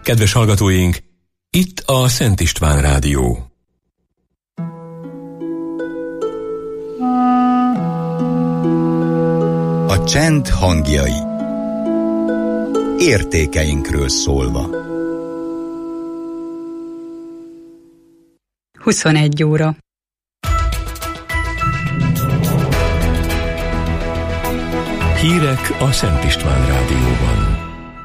Kedves hallgatóink, itt a Szent István Rádió. A csend hangjai. Értékeinkről szólva. 21 óra. Hírek a Szent István Rádióban.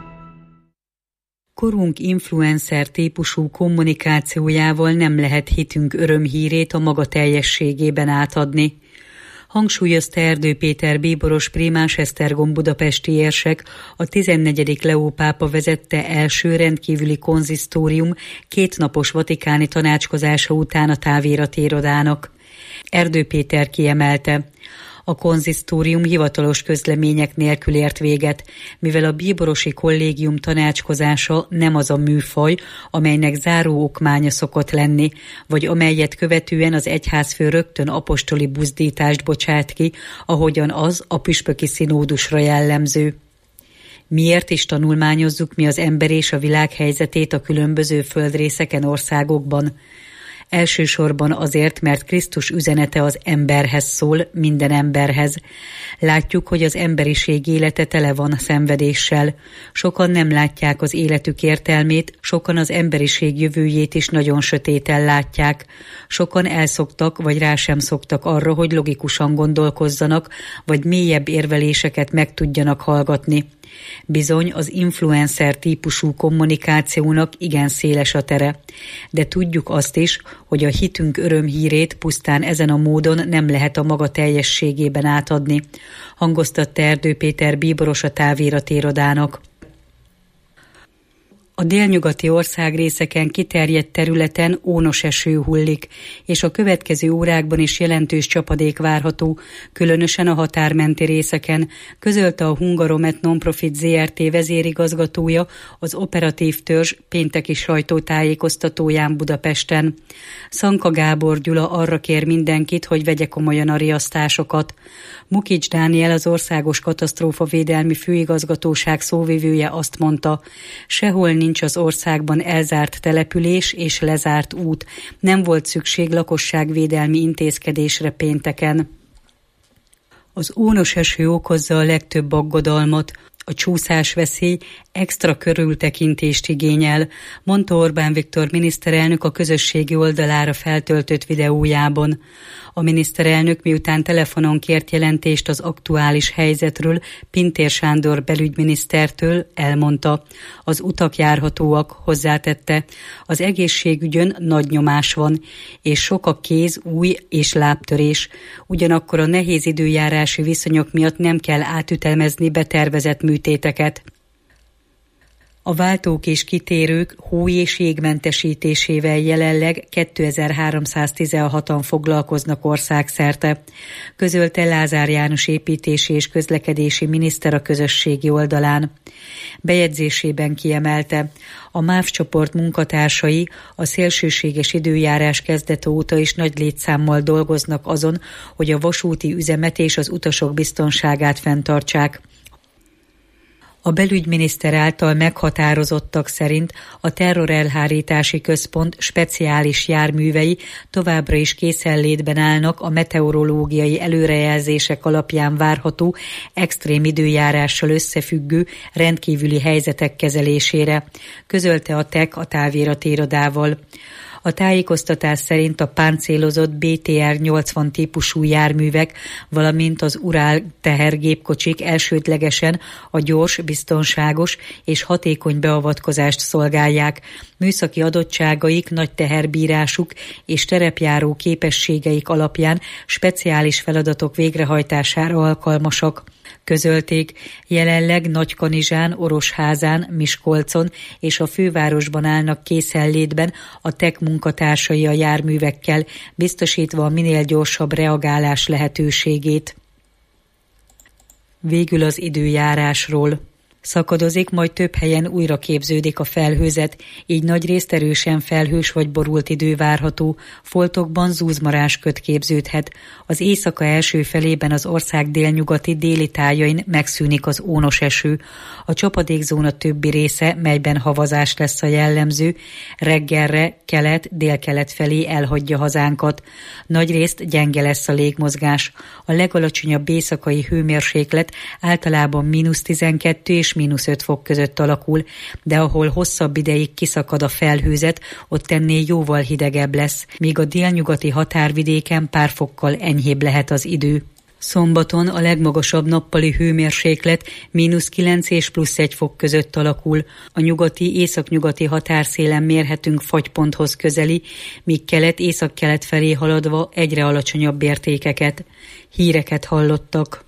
Korunk influencer típusú kommunikációjával nem lehet hitünk örömhírét a maga teljességében átadni. Hangsúlyozta Erdő Péter bíboros prímás Esztergom budapesti érsek, a 14. Leó pápa vezette első rendkívüli konzisztórium kétnapos vatikáni tanácskozása után a táviratirodának. Erdő Péter kiemelte, a konzisztórium hivatalos közlemények nélkül ért véget, mivel a bíborosi kollégium tanácskozása nem az a műfaj, amelynek záró okmánya szokott lenni, vagy amelyet követően az egyházfő rögtön apostoli buzdítást bocsát ki, ahogyan az a püspöki szinódusra jellemző. Miért is tanulmányozzuk mi az ember és a világ helyzetét a különböző földrészeken, országokban? Elsősorban azért, mert Krisztus üzenete az emberhez szól, minden emberhez. Látjuk, hogy az emberiség élete tele van szenvedéssel. Sokan nem látják az életük értelmét, sokan az emberiség jövőjét is nagyon sötéten látják. Sokan elszoktak, vagy rá sem szoktak arra, hogy logikusan gondolkozzanak, vagy mélyebb érveléseket meg tudjanak hallgatni. Bizony az influencer típusú kommunikációnak igen széles a tere, de tudjuk azt is, hogy a hitünk örömhírét pusztán ezen a módon nem lehet a maga teljességében átadni, hangoztatta Erdő Péter bíboros a táviratirodának. A délnyugati országrészeken kiterjedt területen ónos eső hullik, és a következő órákban is jelentős csapadék várható, különösen a határmenti részeken, közölte a Hungaromet Nonprofit Zrt. Vezérigazgatója az operatív törzs pénteki sajtótájékoztatóján Budapesten. Szanka Gábor Gyula arra kér mindenkit, hogy vegye komolyan a riasztásokat. Mukics Dániel, az Országos Katasztrófavédelmi Főigazgatóság szóvivője azt mondta, sehol nincs az országban elzárt település és lezárt út. Nem volt szükség lakosságvédelmi intézkedésre pénteken. Az ónos eső okozza a legtöbb aggodalmat. A csúszásveszély extra körültekintést igényel, mondta Orbán Viktor miniszterelnök a közösségi oldalára feltöltött videójában. A miniszterelnök miután telefonon kért jelentést az aktuális helyzetről Pintér Sándor belügyminisztertől, elmondta, az utak járhatóak, hozzátette, az egészségügyön nagy nyomás van, és sok a kéz, új és lábtörés. Ugyanakkor a nehéz időjárási viszonyok miatt nem kell átütemezni betervezett műtéteket. A váltók és kitérők hó- és jégmentesítésével jelenleg 2316-an foglalkoznak országszerte, közölte Lázár János építési és közlekedési miniszter a közösségi oldalán. Bejegyzésében kiemelte, a MÁV csoport munkatársai a szélsőséges időjárás kezdete óta is nagy létszámmal dolgoznak azon, hogy a vasúti üzemet és az utasok biztonságát fenntartsák. A belügyminiszter által meghatározottak szerint a terrorelhárítási központ speciális járművei továbbra is készenlétben állnak a meteorológiai előrejelzések alapján várható extrém időjárással összefüggő rendkívüli helyzetek kezelésére, közölte a TEK a táviratirodával. A tájékoztatás szerint a páncélozott BTR-80 típusú járművek, valamint az Urál tehergépkocsik elsődlegesen a gyors, biztonságos és hatékony beavatkozást szolgálják. Műszaki adottságaik, nagy teherbírásuk és terepjáró képességeik alapján speciális feladatok végrehajtására alkalmasak. Közölték, jelenleg Nagykanizsán, Orosházán, Miskolcon és a fővárosban állnak készenlétben a TEK munkatársai a járművekkel, biztosítva a minél gyorsabb reagálás lehetőségét. Végül az időjárásról. Szakadozik, majd több helyen újra képződik a felhőzet, így nagyrészt erősen felhős vagy borult idő várható, foltokban zúzmarásköd képződhet. Az éjszaka első felében az ország délnyugati déli tájain megszűnik az ónos eső. A csapadékzóna többi része, melyben havazás lesz a jellemző, reggelre kelet-délkelet felé elhagyja hazánkat. Nagyrészt gyenge lesz a légmozgás. A legalacsonyabb éjszakai hőmérséklet általában -12 és -5 fok között alakul, de ahol hosszabb ideig kiszakad a felhőzet, ott ennél jóval hidegebb lesz, míg a délnyugati határvidéken pár fokkal enyhébb lehet az idő. Szombaton a legmagasabb nappali hőmérséklet -9 és +1 fok között alakul. A nyugati-északnyugati határszélen mérhetünk fagyponthoz közeli, míg kelet-északkelet felé haladva egyre alacsonyabb értékeket. Híreket hallottak.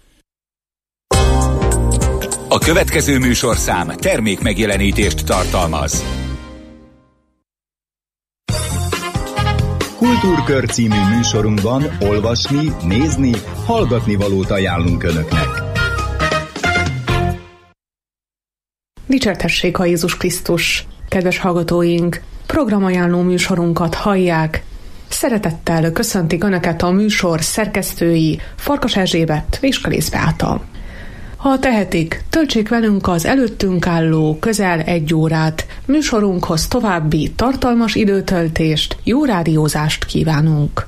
A következő műsorszám termékmegjelenítést tartalmaz. Kultúrkör című műsorunkban olvasni, nézni, hallgatni valót ajánlunk Önöknek. Dicsértessék a Jézus Krisztus! Kedves hallgatóink, programajánló műsorunkat hallják. Szeretettel köszöntik Önöket a műsor szerkesztői Farkas Erzsébet és Kalész Beáta. Ha tehetik, töltsék velünk az előttünk álló közel 1 órát. Műsorunkhoz további tartalmas időtöltést, jó rádiózást kívánunk.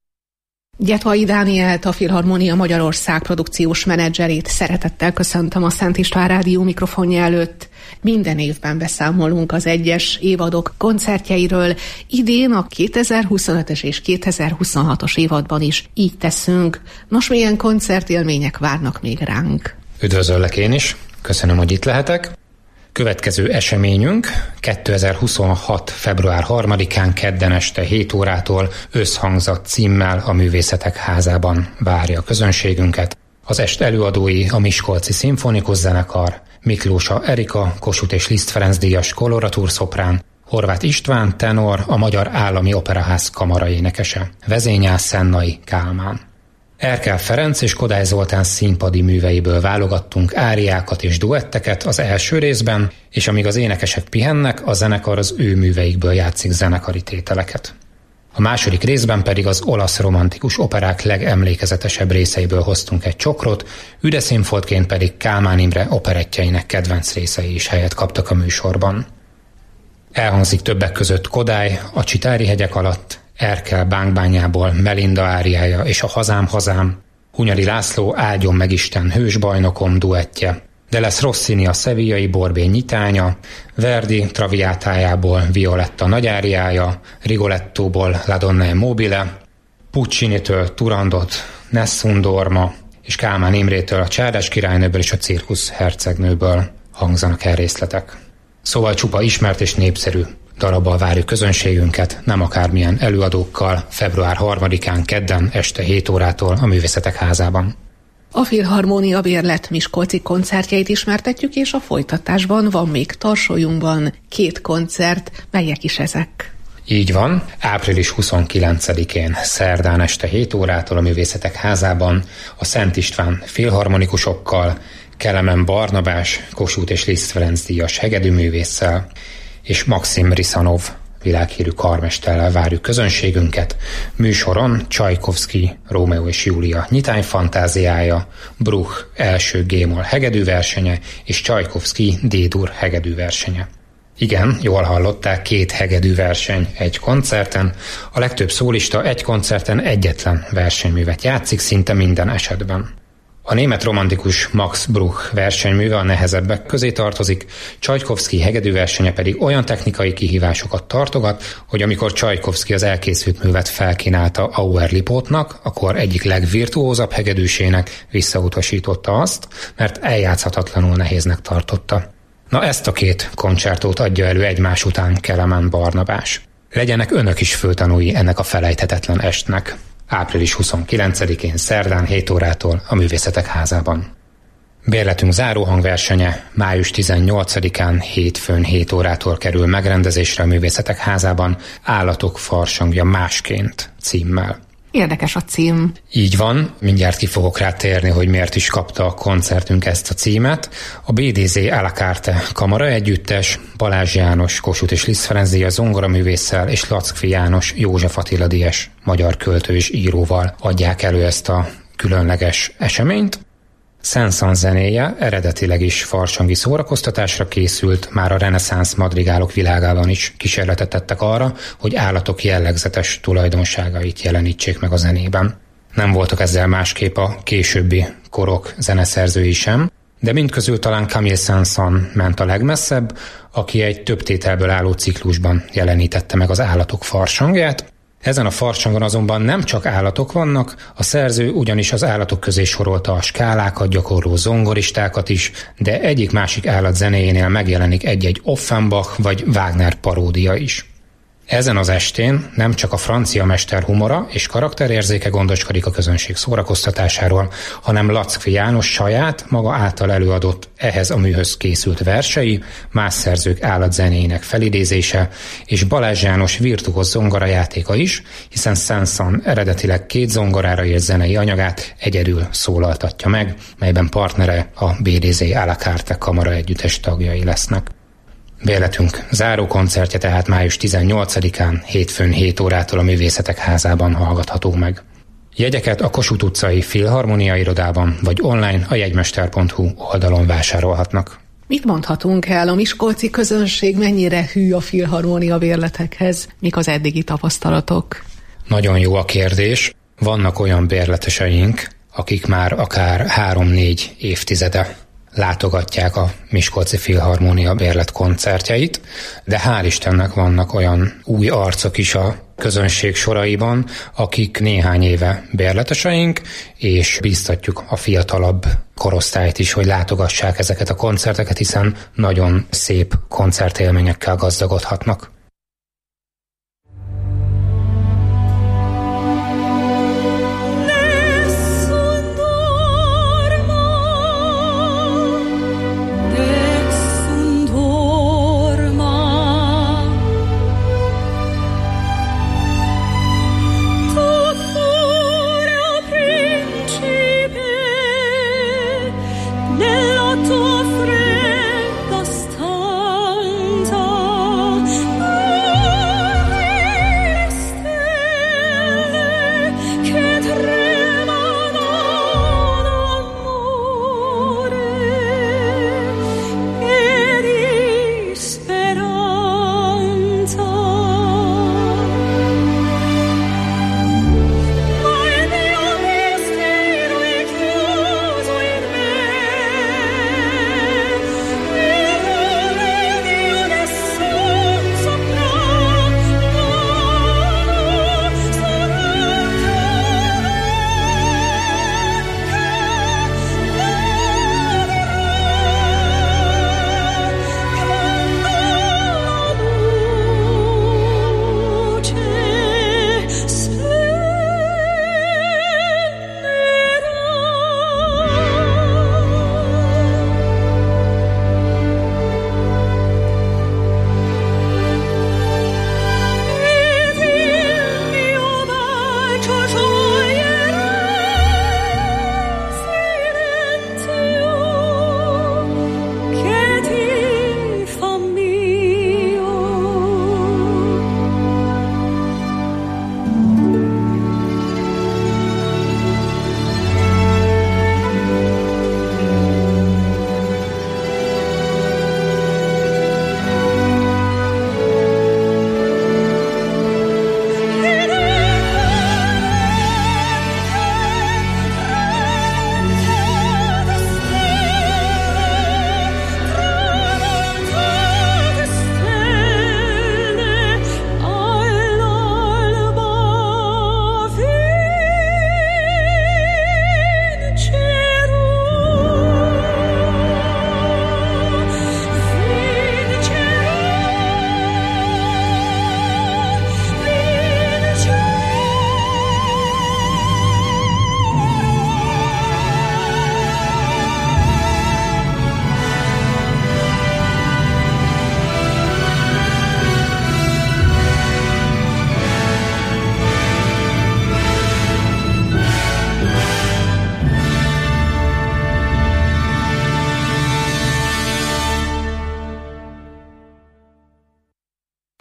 Gyetvai Dánielt, a Filharmonia Magyarország produkciós menedzserét szeretettel köszöntöm a Szent István Rádió mikrofonja előtt. Minden évben beszámolunk az egyes évadok koncertjeiről. Idén a 2025-es és 2026-os évadban is így teszünk. Nos, milyen koncertélmények várnak még ránk? Üdvözöllek én is, köszönöm, hogy itt lehetek. Következő eseményünk 2026. február 3-án kedden este 7 órától Összhangzat címmel a Művészetek Házában várja a közönségünket. Az est előadói a Miskolci Szimfonikus Zenekar, Miklósa Erika, Kossuth és Liszt Ferenc díjas koloratúrszoprán, Horváth István tenor, a Magyar Állami Operaház kamaraénekese, vezényász Szennai Kálmán. Erkel Ferenc és Kodály Zoltán színpadi műveiből válogattunk áriákat és duetteket az első részben, és amíg az énekesek pihennek, a zenekar az ő műveikből játszik zenekari tételeket. A második részben pedig az olasz romantikus operák legemlékezetesebb részeiből hoztunk egy csokrot, üdeszínfoltként pedig Kálmán Imre operettjeinek kedvenc részei is helyet kaptak a műsorban. Elhangzik többek között Kodály a Csitári hegyek alatt, Erkel Bánkbányából Melinda áriája és a Hazám, hazám, Hunyadi László Áldjon meg Isten hősbajnokom duettje, de lesz Rossini a Sevillai Borbény nyitánya, Verdi Traviátájából Violetta nagyáriája, Rigolettóból La Donna e Mobile, Puccinitől Turandot, Nessun Dorma és Kálmán Imrétől a Csárdás királynőből és a Cirkusz hercegnőből hangzanak el részletek. Szóval csupa ismert és népszerű darabbal várjuk közönségünket, nem akármilyen előadókkal, február 3-án kedden este 7 órától a Művészetek Házában. A Filharmonia Bérlet miskolci koncertjeit ismertetjük, és a folytatásban van még Tarsolyunkban 2 koncert, melyek is ezek? Így van, április 29-én szerdán este 7 órától a Művészetek Házában a Szent István filharmonikusokkal, Kelemen Barnabás, Kossuth és Liszt Ferenc díjas hegedűművésszel és Maxim Risanov világhírű karmesterrel várjuk közönségünket. Műsoron Csajkovszky Rómeó és Júlia nyitányfantáziája, Bruch első G-moll hegedűversenye és Csajkovszky D-dur hegedűversenye. Igen, jól hallották, 2 hegedűverseny egy koncerten. A legtöbb szólista egy koncerten egyetlen versenyművet játszik szinte minden esetben. A német romantikus Max Bruch versenyműve a nehezebbek közé tartozik, Csajkovszky hegedűversenye pedig olyan technikai kihívásokat tartogat, hogy amikor Csajkovszky az elkészült művet felkínálta Auer Lipótnak, akkor egyik legvirtuózabb hegedűsének visszautasította azt, mert eljátszhatatlanul nehéznek tartotta. Na, ezt a 2 koncertót adja elő egymás után Kelemen Barnabás. Legyenek önök is főtanúi ennek a felejthetetlen estnek. Április 29-én szerdán 7 órától a Művészetek Házában. Bérletünk záróhangversenye május 18-án hétfőn 7 órától kerül megrendezésre a Művészetek Házában, Állatok farsangja másként címmel. Érdekes a cím. Így van, mindjárt ki fogok rá térni, hogy miért is kapta a koncertünk ezt a címet. A BDZ à la carte kamara együttes, Balázs János Kossuth és Liszt Ferenc díjas zongoraművésszel és Lackfi János József Attila díjas magyar költő és íróval adják elő ezt a különleges eseményt. Saint-Saëns zenéje eredetileg is farsangi szórakoztatásra készült, már a reneszánsz madrigálok világában is kísérletet tettek arra, hogy állatok jellegzetes tulajdonságait jelenítsék meg a zenében. Nem voltak ezzel másképp a későbbi korok zeneszerzői sem, de mindközül talán Camille Saint-Saëns ment a legmesszebb, aki egy több tételből álló ciklusban jelenítette meg az állatok farsangját. Ezen a farsangon azonban nem csak állatok vannak, a szerző ugyanis az állatok közé sorolta a skálákat gyakorló zongoristákat is, de egyik-másik állat zenéjénél megjelenik egy-egy Offenbach vagy Wagner paródia is. Ezen az estén nem csak a francia mester humora és karakterérzéke gondoskodik a közönség szórakoztatásáról, hanem Lackfi János saját, maga által előadott ehhez a műhöz készült versei, más szerzők állatzenéinek felidézése és Balázs János virtuóz zongораjátéka is, hiszen Saint-Saëns eredetileg 2 zongorára írt zenei anyagát egyedül szólaltatja meg, melyben partnere a BDZ à la carte kamara együttes tagjai lesznek. Véletünk záró koncertje tehát május 18-án, hétfőn 7 órától a Művészetek Házában hallgatható meg. Jegyeket a Kossuth utcai Filharmonia irodában vagy online a jegymester.hu oldalon vásárolhatnak. Mit mondhatunk el? A miskolci közönség mennyire hű a Filharmonia bérletekhez? Mik az eddigi tapasztalatok? Nagyon jó a kérdés. Vannak olyan bérleteseink, akik már akár 3-4 évtizede látogatják a Miskolci Filharmonia bérlet koncertjeit, de hál' Istennek vannak olyan új arcok is a közönség soraiban, akik néhány éve bérleteseink, és bíztatjuk a fiatalabb korosztályt is, hogy látogassák ezeket a koncerteket, hiszen nagyon szép koncertélményekkel gazdagodhatnak. Nella tua fredda stanza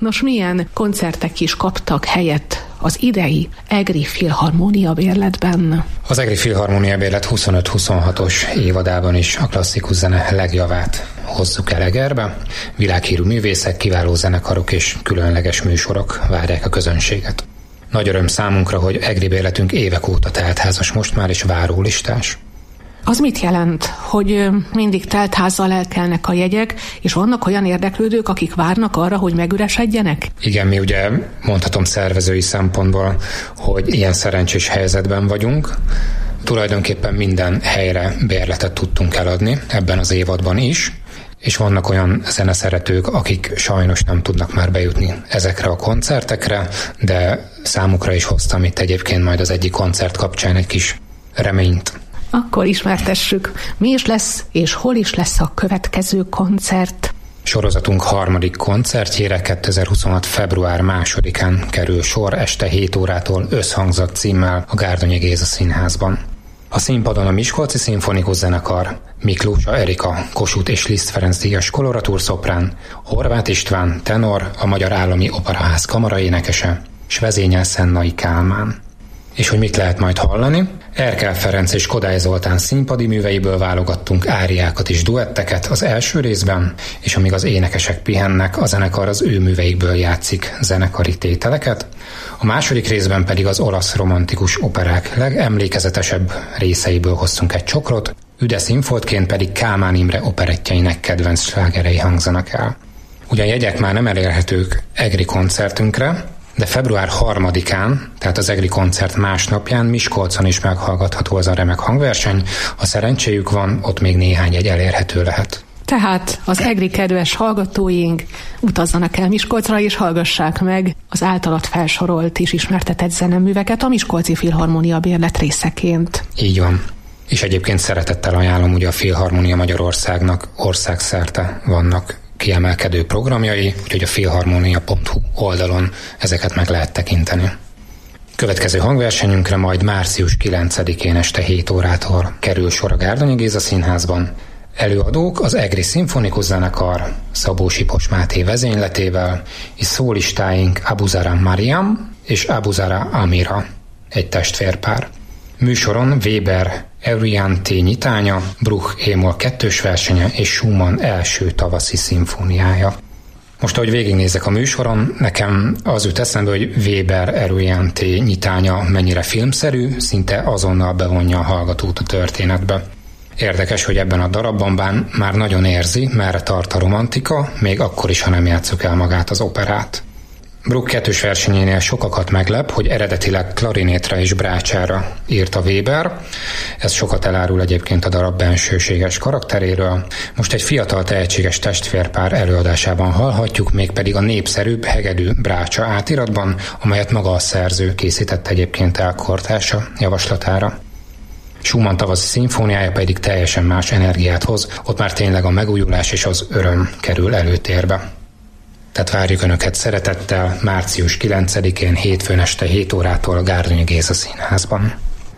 Nos, milyen koncertek is kaptak helyet az idei Egri Filharmónia bérletben? Az Egri Filharmónia bérlet 25-26-os évadában is a klasszikus zene legjavát hozzuk el Egerbe. Világhírű művészek, kiváló zenekarok és különleges műsorok várják a közönséget. Nagy öröm számunkra, hogy Egri bérletünk évek óta teltházas most már, és várólistás. Az mit jelent, hogy mindig teltházzal elkelnek a jegyek, és vannak olyan érdeklődők, akik várnak arra, hogy megüresedjenek? Igen, mi ugye mondhatom szervezői szempontból, hogy ilyen szerencsés helyzetben vagyunk. Tulajdonképpen minden helyre bérletet tudtunk eladni, ebben az évadban is, és vannak olyan zeneszeretők, akik sajnos nem tudnak már bejutni ezekre a koncertekre, de számukra is hoztam itt egyébként majd az egyik koncert kapcsán egy kis reményt. Akkor ismertessük, mi is lesz, és hol is lesz a következő koncert. Sorozatunk harmadik koncertjére 2026. február 2-án kerül sor este 7 órától Összhangzat címmel a Gárdonyi Géza Színházban. A színpadon a Miskolci Szimfonikus Zenekar, Miklósa Erika, Kossuth és Liszt Ferenc díjas koloratúr-szoprán, Horváth István, tenor, a Magyar Állami Operaház kamaraénekese, s vezényel Szennai Kálmán. És hogy mit lehet majd hallani? Erkel Ferenc és Kodály Zoltán színpadi műveiből válogattunk áriákat és duetteket az első részben, és amíg az énekesek pihennek, a zenekar az ő műveikből játszik zenekari tételeket. A második részben pedig az olasz romantikus operák legemlékezetesebb részeiből hoztunk egy csokrot, üde színfoltként pedig Kálmán Imre operettjeinek kedvenc slágerei hangzanak el. Ugyan jegyek már nem elérhetők Egri koncertünkre, de február 3-án, tehát az Egri koncert másnapján Miskolcon is meghallgatható az a remek hangverseny. Ha szerencséjük van, ott még néhány jegy elérhető lehet. Tehát az Egri kedves hallgatóink utazzanak el Miskolcra és hallgassák meg az általad felsorolt és ismertetett zeneműveket a Miskolci Filharmónia bérlet részeként. Így van. És egyébként szeretettel ajánlom, ugye a Filharmónia Magyarországnak országszerte vannak kiemelkedő programjai, úgyhogy a filharmonia.hu oldalon ezeket meg lehet tekinteni. Következő hangversenyünkre majd március 9-én este 7 órától kerül sor a Gárdonyi Géza Színházban. Előadók az Egri Szimfonikus Zenekar Szabó Sipos Máté vezényletével, és szólistáink Abuzara Mariam és Abuzara Amira, egy testvérpár. Műsoron Weber Eurian T. nyitánya, Bruch Émol 2-s versenye és Schumann első tavaszi szimfóniája. Most, ahogy végignézek a műsoron, nekem az jut eszembe, hogy Weber Eurian T. nyitánya mennyire filmszerű, szinte azonnal bevonja a hallgatót a történetbe. Érdekes, hogy ebben a darabban bán már nagyon érzi, merre tart a romantika, még akkor is, ha nem játsszuk el magát az operát. Bruch 2-s versenyénél sokakat meglep, hogy eredetileg klarinétre és brácsára írta Weber. Ez sokat elárul egyébként a darab bensőséges karakteréről. Most egy fiatal tehetséges testvérpár előadásában hallhatjuk, mégpedig a népszerűbb hegedű brácsa átiratban, amelyet maga a szerző készített egyébként el kortársa javaslatára. Schumann tavaszi szimfóniája pedig teljesen más energiát hoz, ott már tényleg a megújulás és az öröm kerül előtérbe. Tehát várjuk Önöket szeretettel március 9-én hétfőn este 7 órától a Gárdonyi Géza Színházban.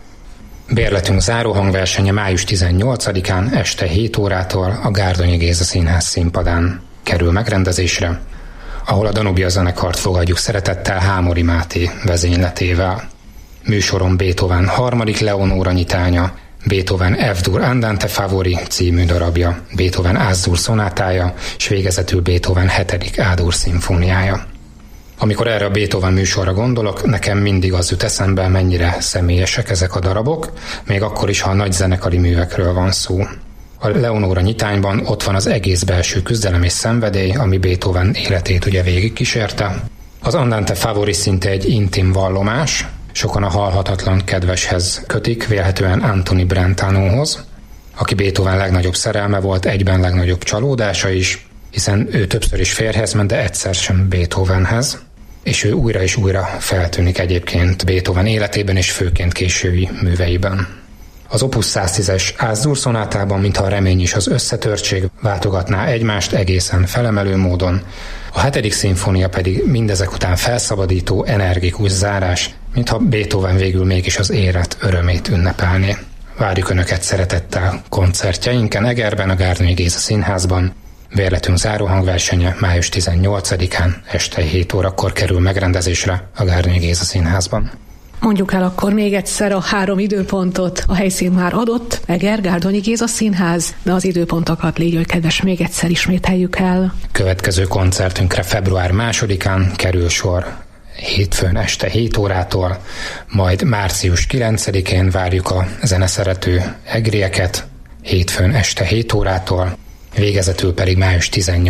Bérletünk záró hangversenye május 18-án este 7 órától a Gárdonyi Géza Színház színpadán kerül megrendezésre, ahol a Danubia zenekart fogadjuk szeretettel Hámori Máté vezényletével. Műsoron Beethoven 3. Leonóra nyitánya, Beethoven F-dur Andante Favori című darabja, Beethoven Ass-dur szonátája, és végezetül Beethoven 7. A-dur szimfóniája. Amikor erre a Beethoven műsorra gondolok, nekem mindig az jut eszembe, mennyire személyesek ezek a darabok, még akkor is, ha a nagy zenekari művekről van szó. A Leonóra nyitányban ott van az egész belső küzdelem és szenvedély, ami Beethoven életét ugye végigkísérte. Az Andante Favori szinte egy intim vallomás, sokan a halhatatlan kedveshez kötik, vélhetően Anthony Brentanóhoz, aki Beethoven legnagyobb szerelme volt, egyben legnagyobb csalódása is, hiszen ő többször is férjhez ment, de egyszer sem Beethovenhez, és ő újra és újra feltűnik egyébként Beethoven életében és főként késői műveiben. Az Opus 110-es Ass-dur szonátában, mintha a remény és az összetörtség váltogatná egymást egészen felemelő módon, a 7. szimfónia pedig mindezek után felszabadító, energikus zárás, mintha Beethoven végül mégis az élet örömét ünnepelné. Várjuk Önöket szeretettel koncertjeinken Egerben, a Gárdonyi Géza Színházban, Bérletünk záróhangversenye május 18-án este 7 órakor kerül megrendezésre a Gárdonyi Géza Színházban. Mondjuk el akkor még egyszer a 3 időpontot. A helyszín már adott, Eger, Gárdonyi Géza Színház, de az időpontokat légy oly kedves, még egyszer ismételjük el. Következő koncertünkre február 2-án kerül sor hétfőn este 7 órától, majd március 9-én várjuk a zeneszerető egrieket, hétfőn este 7 órától, végezetül pedig május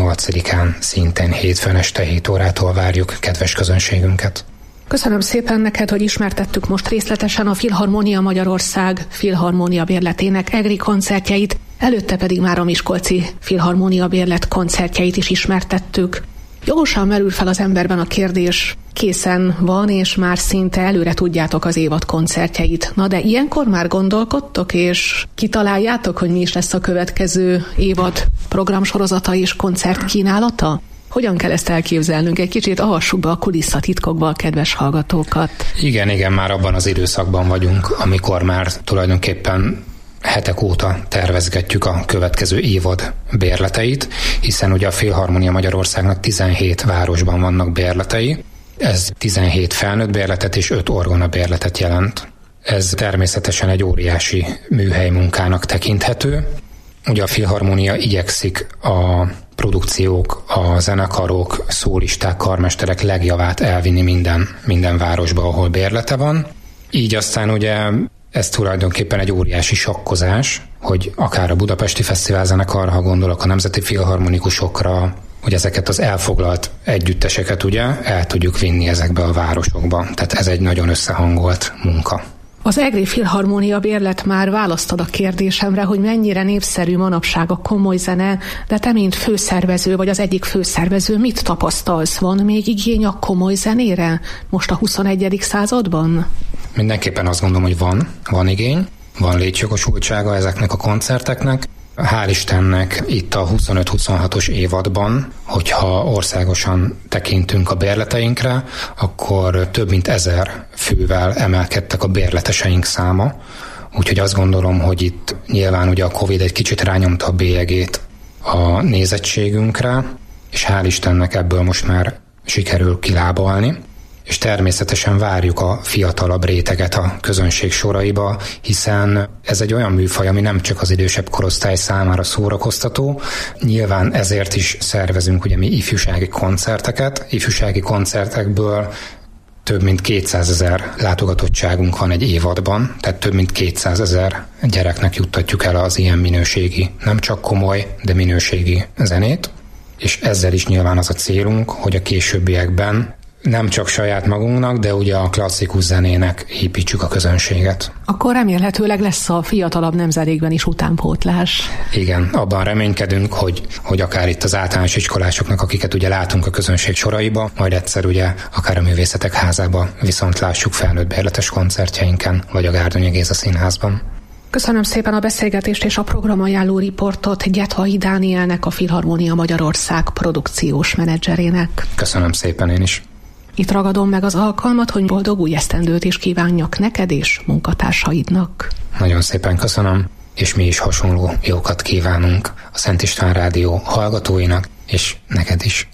18-án szintén hétfőn este 7 órától várjuk kedves közönségünket. Köszönöm szépen neked, hogy ismertettük most részletesen a Filharmónia Magyarország Filharmónia bérletének egri koncertjeit, előtte pedig már a Miskolci Filharmónia bérlet koncertjeit is ismertettük. Jogosan merül fel az emberben a kérdés, készen van, és már szinte előre tudjátok az évad koncertjeit. Na de ilyenkor már gondolkodtok, és kitaláljátok, hogy mi is lesz a következő évad programsorozata és koncertkínálata? Hogyan kell ezt elképzelnünk? Egy kicsit avassuk be a kulisszatitkokba a kedves hallgatókat. Igen, már abban az időszakban vagyunk, amikor már tulajdonképpen hetek óta tervezgetjük a következő évad bérleteit, hiszen ugye a Filharmónia Magyarországnak 17 városban vannak bérletei. Ez 17 felnőtt bérletet és 5 orgona bérletet jelent. Ez természetesen egy óriási műhely munkának tekinthető. Ugye a Filharmónia igyekszik a produkciók, a zenekarok, szólisták, karmesterek legjavát elvinni minden városba, ahol bérlete van. Így aztán ugye ez tulajdonképpen egy óriási sakkozás, hogy akár a Budapesti Fesztivál zenekar, ha gondolok a nemzeti filharmonikusokra, hogy ezeket az elfoglalt együtteseket ugye el tudjuk vinni ezekbe a városokba. Tehát ez egy nagyon összehangolt munka. Az egri Filharmónia bérlet már választad a kérdésemre, hogy mennyire népszerű manapság a komoly zene, de te, mint főszervező, vagy az egyik főszervező, mit tapasztalsz? Van még igény a komoly zenére most a 21. században? Mindenképpen azt gondolom, hogy van igény, van létjogosultsága ezeknek a koncerteknek. Hál' Istennek itt a 25-26-os évadban, hogyha országosan tekintünk a bérleteinkre, akkor több mint 1000 fővel emelkedtek a bérleteseink száma. Úgyhogy azt gondolom, hogy itt nyilván ugye a Covid egy kicsit rányomta a bélyegét a nézettségünkre, és hál' Istennek ebből most már sikerül kilábalni. És természetesen várjuk a fiatalabb réteget a közönség soraiba, hiszen ez egy olyan műfaj, ami nem csak az idősebb korosztály számára szórakoztató. Nyilván ezért is szervezünk ugye mi ifjúsági koncerteket. Ifjúsági koncertekből több mint 200 000 látogatottságunk van egy évadban, tehát több mint 200 000 gyereknek juttatjuk el az ilyen minőségi, nem csak komoly, de minőségi zenét. És ezzel is nyilván az a célunk, hogy a későbbiekben nem csak saját magunknak, de ugye a klasszikus zenének építsük a közönséget. Akkor remélhetőleg lesz a fiatalabb nemzedékben is utánpótlás. Igen, abban reménykedünk, hogy akár itt az általános iskolásoknak, akiket ugye látunk a közönség soraiba, majd egyszer ugye akár a Művészetek Házába viszont lássuk felnőtt bérletes koncertjeinken, vagy a Gárdonyi Géza Színházban. Köszönöm szépen a beszélgetést és a programajánló riportot Gyetvai Dánielnek, a Filharmónia Magyarország produkciós menedzserének. Köszönöm szépen én is. Itt ragadom meg az alkalmat, hogy boldog új esztendőt is kívánjak neked és munkatársaidnak. Nagyon szépen köszönöm, és mi is hasonló jókat kívánunk a Szent István Rádió hallgatóinak, és neked is.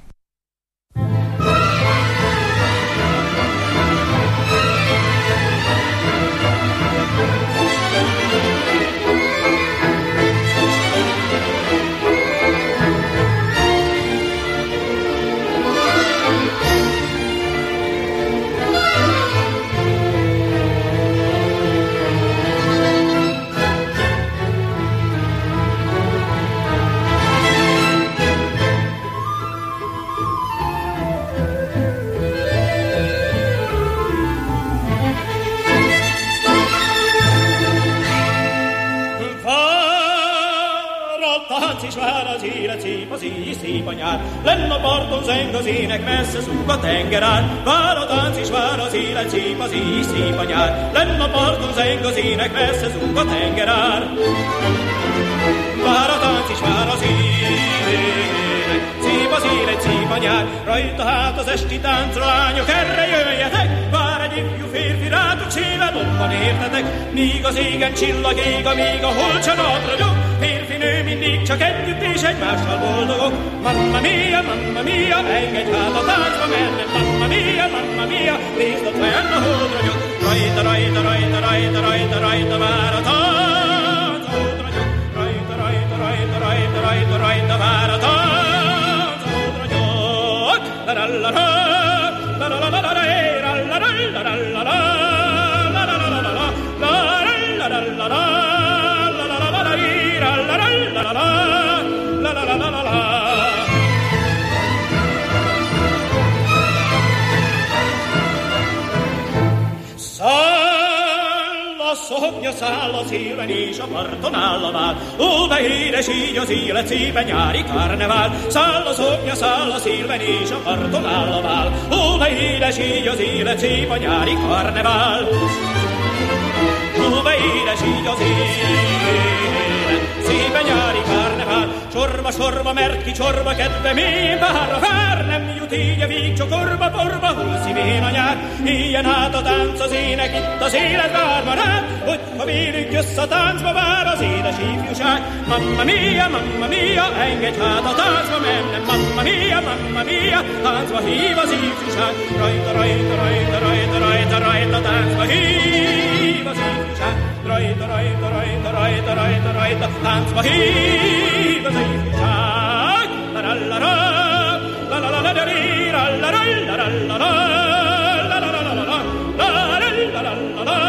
Lenn a parton zeng az ének, messze zúg a tenger át. Vár a tánc és vár az élet, szép az éj, szép a nyár. Lenn a parton zeng az ének, messze zúg a tenger át. Vár a tánc és vár az ének, szép az élet, szép a nyár. Rajta hát az esti táncra, lányok, erre jöjjetek. Vár egy ifjú férfi rátok, széle dobban értetek. Míg az égen csillag ég, amíg a hold se nap ragyog. Férfi nő mindig csak együtt és egymással boldogok. Mamma mia, engedj hát a táncba mennem. Mamma mia, nézd ott fenn a hold ragyog. Rajta, rajta, rajta, rajta, rajta, rajta vár a tánc, a hold ragyog. Rajta, rajta, rajta, rajta, rajta, rajta vár a tánc, a hold ragyog. La la la la, la la la la la, la la la la la la la. Száll a szélben és a parton áll a vár, ó, de édes így az élet szépen nyári karnevál. Száll a szélben és a parton áll a vár, ó, de édes így az élet szépen nyári karnevál. Ó, de édes így az élet szépen nyári karnevál. Sorba, mert ki csorba, kedve mélyen vár, nem jut így a végcsokorba, porba, hull szívén a nyár. Ilyen hát a tánc, az ének, itt az élet vár rá, hogyha vélünk jössz a táncba, vár az édes ifjúság. Mamma mia, engedj hát a táncba mennem. Mamma mia, táncba hív az ifjúság. Rajta, rajta, rajta, rajta, rajta, rajta, táncba hív az ifjúság. Rajta, rajta, rajta, rajta, rajta, rajta, táncba hív az ifjúság. La la la la, la la la la la, la la la la la la, la la la la la, la la la la la.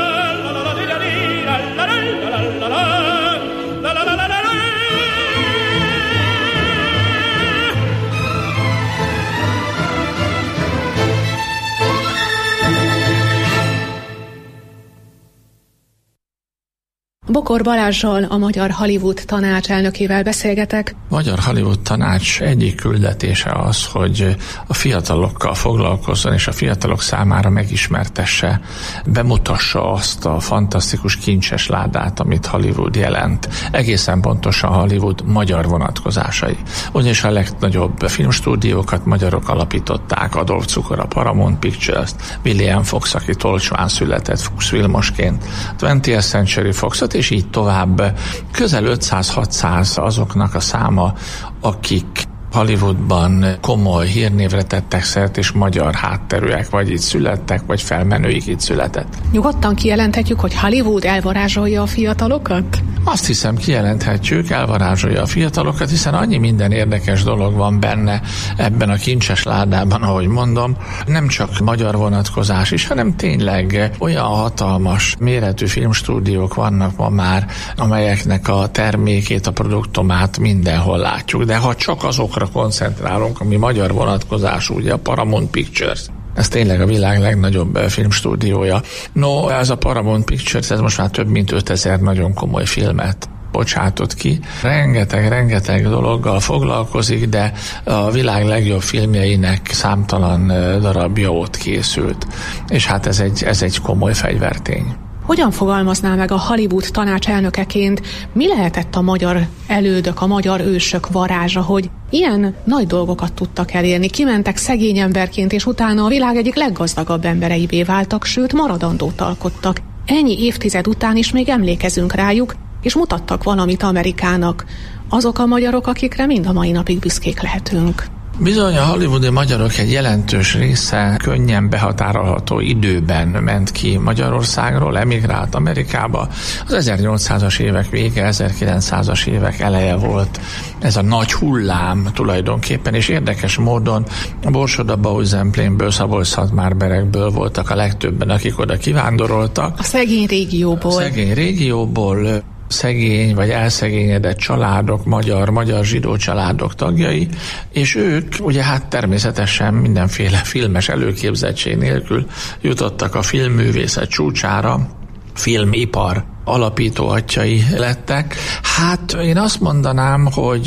Bokor Balázssal, a Magyar Hollywood Tanács elnökével beszélgetek. Magyar Hollywood Tanács egyik küldetése az, hogy a fiatalokkal foglalkozzon, és a fiatalok számára megismertesse, bemutassa azt a fantasztikus kincses ládát, amit Hollywood jelent. Egészen pontosan Hollywood magyar vonatkozásai. Ugyanis a legnagyobb filmstúdiókat magyarok alapították, Adolf Cukor a Paramount Pictures-t, William Fox, aki tolcsván született Fuchs-Vilmosként, 20th Century Foxot, és így tovább. Közel 500-600 azoknak a száma, akik Hollywoodban komoly hírnévre tettek szert, és magyar hátterűek, vagy itt születtek, vagy felmenőik itt született. Nyugodtan kijelenthetjük, hogy Hollywood elvarázsolja a fiatalokat? Azt hiszem, kijelenthetjük, elvarázsolja a fiatalokat, hiszen annyi minden érdekes dolog van benne ebben a kincses ládában, ahogy mondom. Nem csak magyar vonatkozás is, hanem tényleg olyan hatalmas méretű filmstúdiók vannak ma már, amelyeknek a termékét, a produktumát mindenhol látjuk. De ha csak azokra koncentrálunk, ami magyar vonatkozású, ugye a Paramount Pictures. Ez tényleg a világ legnagyobb filmstúdiója. No, ez a Paramount Pictures, ez most már több mint 5000 nagyon komoly filmet bocsátott ki. Rengeteg dologgal foglalkozik, de a világ legjobb filmjeinek számtalan darabja ott készült. És hát ez egy komoly fegyvertény. Hogyan fogalmazná meg a Hollywood Tanács elnökeként, mi lehetett a magyar elődök, a magyar ősök varázsa, hogy ilyen nagy dolgokat tudtak elérni, kimentek szegény emberként, és utána a világ egyik leggazdagabb embereivé váltak, sőt maradandót alkottak. Ennyi évtized után is még emlékezünk rájuk, és mutattak valamit Amerikának. Azok a magyarok, akikre mind a mai napig büszkék lehetünk. Bizony, a hollywoodi magyarok egy jelentős része könnyen behatárolható időben ment ki Magyarországról, emigrált Amerikába. Az 1800-as évek vége, 1900-as évek eleje volt ez a nagy hullám tulajdonképpen, és érdekes módon Borsod-Abaúj-Zemplénből, Szabolcs-Szatmár-Berekből voltak a legtöbben, akik oda kivándoroltak. A szegény régióból. Szegény vagy elszegényedett családok, magyar zsidó családok tagjai, és ők ugye hát természetesen mindenféle filmes előképzettség nélkül jutottak a filmművészet csúcsára, filmipar alapító atyai lettek. Hát én azt mondanám, hogy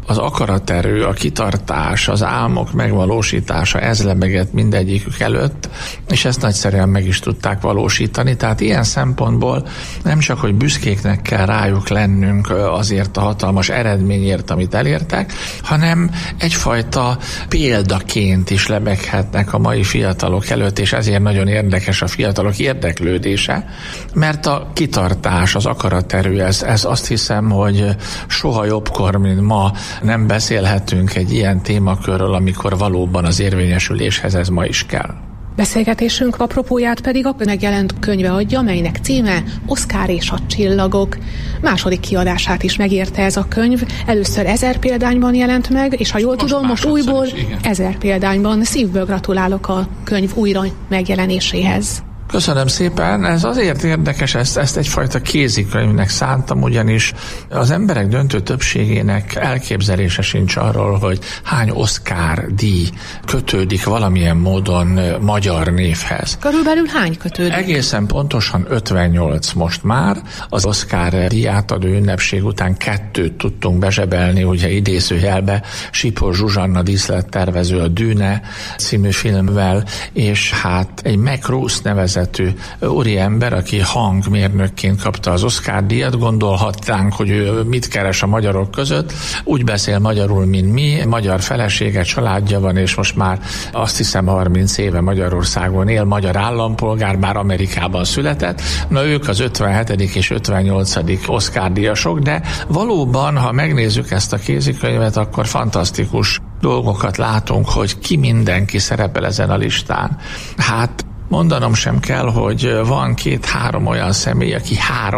az akaraterő, a kitartás, az álmok megvalósítása, ez lebegett mindegyikük előtt, és ezt nagyszerűen meg is tudták valósítani. Tehát ilyen szempontból nem csak, hogy büszkéknek kell rájuk lennünk azért a hatalmas eredményért, amit elértek, hanem egyfajta példaként is lebeghetnek a mai fiatalok előtt, és ezért nagyon érdekes a fiatalok érdeklődése, mert a kitartás, az akaraterő, ez azt hiszem, hogy soha jobbkor, mint ma nem beszélhetünk egy ilyen témakörről, amikor valóban az érvényesüléshez ez ma is kell. Beszélgetésünk apropóját pedig a megjelent könyve adja, melynek címe Oszkár és a csillagok. Második kiadását is megérte ez a könyv. Először 1000 példányban jelent meg, és ha jól tudom, most újból 1000 példányban. Szívből gratulálok a könyv újra megjelenéséhez. Köszönöm szépen, ez azért érdekes, ezt egyfajta kézikönyvnek szántam, ugyanis az emberek döntő többségének elképzelése sincs arról, hogy hány Oscar-díj kötődik valamilyen módon magyar névhez. Körülbelül hány kötődik? Egészen pontosan 58 most már. Az Oscar díjátadó ünnepség után 2 tudtunk bezsebelni, ugye idézőjelbe, Sipos Zsuzsanna díszlettervező a Dűne című filmvel, és hát egy Mac Rusz nevezetű úriember, aki hangmérnökként kapta az Oscar-díjat, gondolhatnánk, hogy ő mit keres a magyarok között. Úgy beszél magyarul, mint mi, magyar felesége, családja van, és most már azt hiszem 30 éve Magyarországon él, magyar állampolgár, bár Amerikában született. Na, ők az 57. és 58. Oscar-díjasok, de valóban, ha megnézzük ezt a kézikönyvet, akkor fantasztikus dolgokat látunk, hogy ki mindenki szerepel ezen a listán. Hát mondanom sem kell, hogy van 2-3 olyan személy, aki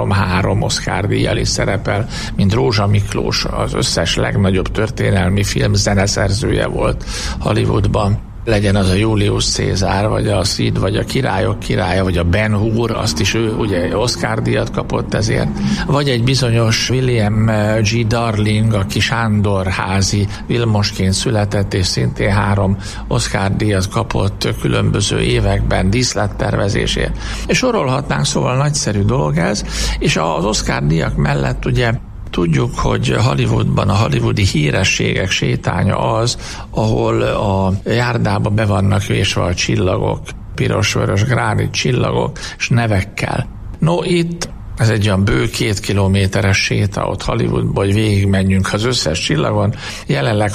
3 Oscar-díjjal is szerepel, mint Rózsa Miklós, az összes legnagyobb történelmi film zeneszerzője volt Hollywoodban. Legyen az a Julius Cézár, vagy a Cid, vagy a Királyok királya, vagy a Ben Hur, azt is ő ugye Oscar-díjat kapott ezért. Vagy egy bizonyos William G. Darling, aki Sándor házi Vilmosként született, és szintén 3 Oscar-díjat kapott különböző években díszlettervezésért. És sorolhatnánk, szóval nagyszerű dolog ez, és az Oscar-díjak mellett ugye tudjuk, hogy Hollywoodban a hollywoodi hírességek sétánya az, ahol a járdába be vannak vésve a csillagok, piros-vörös gránit csillagok, és nevekkel. No, itt ez egy olyan bő 2 kilométeres séta ott Hollywoodban, hogy végigmenjünk az összes csillagon. Jelenleg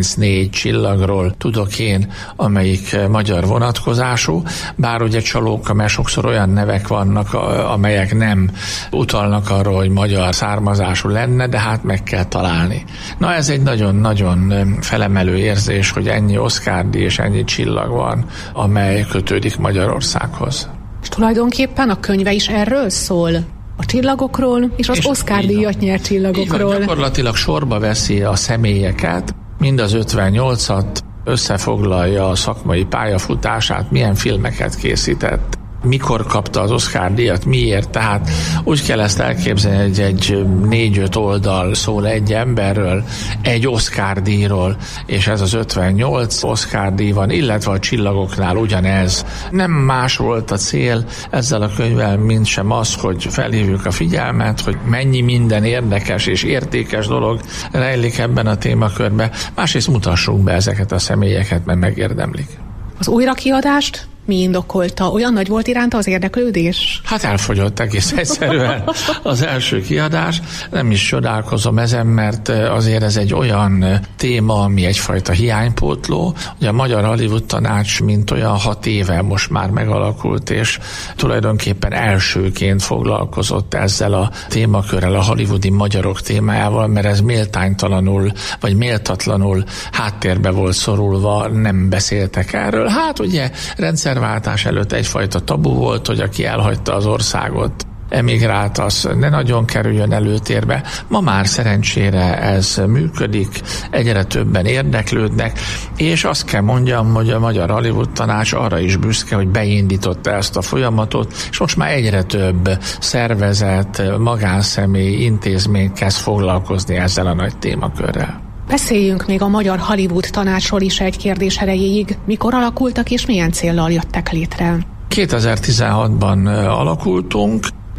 34 csillagról tudok én, amelyik magyar vonatkozású, bár ugye csalóka, mert sokszor olyan nevek vannak, amelyek nem utalnak arra, hogy magyar származású lenne, de hát meg kell találni. Na, ez egy nagyon-nagyon felemelő érzés, hogy ennyi Oscar-díj és ennyi csillag van, amely kötődik Magyarországhoz. És tulajdonképpen a könyve is erről szól? A csillagokról és az Oscar-díjat nyert csillagokról. Gyakorlatilag sorba veszi a személyeket, mind az 58-at, összefoglalja a szakmai pályafutását, milyen filmeket készített, mikor kapta az Oscar-díjat, miért, tehát úgy kell ezt elképzelni, hogy egy 4-5 oldal szól egy emberről, egy Oscar-díjról, és ez az 58 Oscar-díj van, illetve a csillagoknál ugyanez. Nem más volt a cél ezzel a könyvvel, mint sem az, hogy felhívjuk a figyelmet, hogy mennyi minden érdekes és értékes dolog rejlik ebben a témakörben, másrészt mutassunk be ezeket a személyeket, mert megérdemlik. Az újrakiadást mi indokolta? Olyan nagy volt iránta az érdeklődés? Hát elfogyott egész egyszerűen az első kiadás. Nem is csodálkozom ezen, mert azért ez egy olyan téma, ami egyfajta hiánypótló. Ugye a Magyar Hollywood Tanács mint olyan 6 éve most már megalakult, és tulajdonképpen elsőként foglalkozott ezzel a témakörrel, a hollywoodi magyarok témájával, mert ez méltánytalanul, vagy méltatlanul háttérbe volt szorulva, nem beszéltek erről. Hát ugye rendszerváltás előtt egyfajta tabu volt, hogy aki elhagyta az országot, emigrált, az ne nagyon kerüljön előtérbe. Ma már szerencsére ez működik, egyre többen érdeklődnek, és azt kell mondjam, hogy a Magyar Hollywood Tanács arra is büszke, hogy beindította ezt a folyamatot, és most már egyre több szervezet, magánszemély, intézmény kezd foglalkozni ezzel a nagy témakörrel. Beszéljünk még a Magyar Hollywood Tanácsról is egy kérdés erejéig. Mikor alakultak és milyen céllal jöttek létre? 2016-ban alakultunk,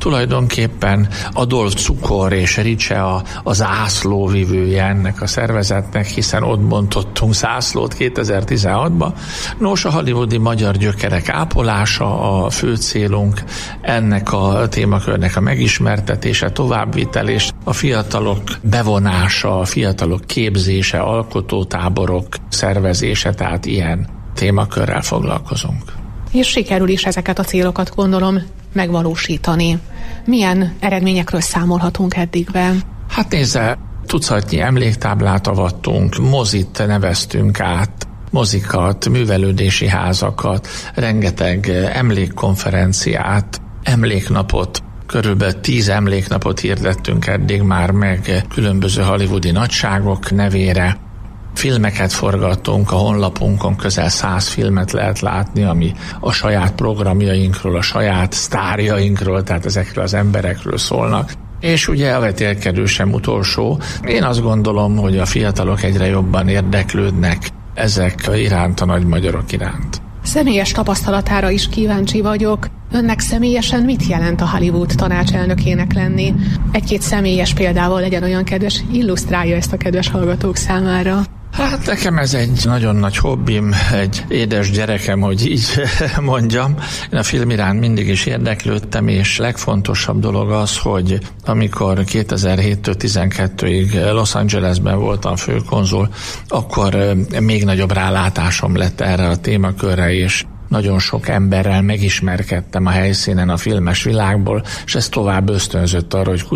Tulajdonképpen Adolf Cukor és Ricse a zászlóvivője ennek a szervezetnek, hiszen ott bontottunk zászlót 2016-ban. Nos, a hollywoodi magyar gyökerek ápolása a fő célunk, ennek a témakörnek a megismertetése, továbbvitel és a fiatalok bevonása, a fiatalok képzése, alkotótáborok szervezése, tehát ilyen témakörrel foglalkozunk. És sikerül is ezeket a célokat, gondolom, megvalósítani. Milyen eredményekről számolhatunk eddigben? Hát nézze, tucatnyi emléktáblát avattunk, mozit neveztünk át, mozikat, művelődési házakat, rengeteg emlékkonferenciát, emléknapot, körülbelül 10 emléknapot hirdettünk eddig már meg különböző hollywoodi nagyságok nevére. Filmeket forgattunk, a honlapunkon közel 100 filmet lehet látni, ami a saját programjainkról, a saját sztárjainkról, tehát ezekről az emberekről szólnak. És ugye a vetélkedő sem utolsó. Én azt gondolom, hogy a fiatalok egyre jobban érdeklődnek ezek iránt, a nagy magyarok iránt. Személyes tapasztalatára is kíváncsi vagyok. Önnek személyesen mit jelent a Hollywood tanácselnökének lenni? Egy-két személyes példával legyen olyan kedves, illusztrálja ezt a kedves hallgatók számára. Hát nekem ez egy nagyon nagy hobbim, egy édes gyerekem, hogy így mondjam. Én a film iránt mindig is érdeklődtem, és legfontosabb dolog az, hogy amikor 2007-től 12-ig Los Angelesben voltam főkonzul, akkor még nagyobb rálátásom lett erre a témakörre, és nagyon sok emberrel megismerkedtem a helyszínen a filmes világból, és ez tovább ösztönzött arra, hogy